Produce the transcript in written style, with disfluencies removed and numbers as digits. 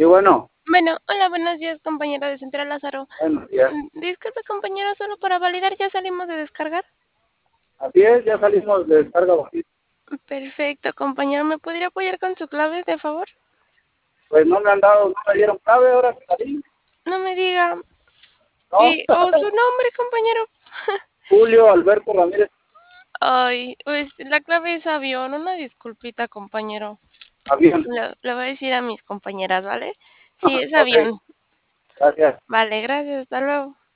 bueno, Bueno, hola, buenos días, compañero de Central Lázaro. buenos días. Disculpe, compañero, solo para validar, ¿ya salimos de descargar? Así es, ya salimos de descarga bajita. Perfecto, compañero, ¿me podría apoyar con su clave, de favor? Pues no me han dado, no me dieron clave ahora que salí, No me diga. ¿no? ¿O su nombre, compañero? Julio Alberto Ramírez, Ay, pues la clave es avión. Una disculpita, compañero. avión. Le voy a decir a mis compañeras, ¿vale? Sí, es Ok, avión. gracias. Vale, gracias, hasta luego.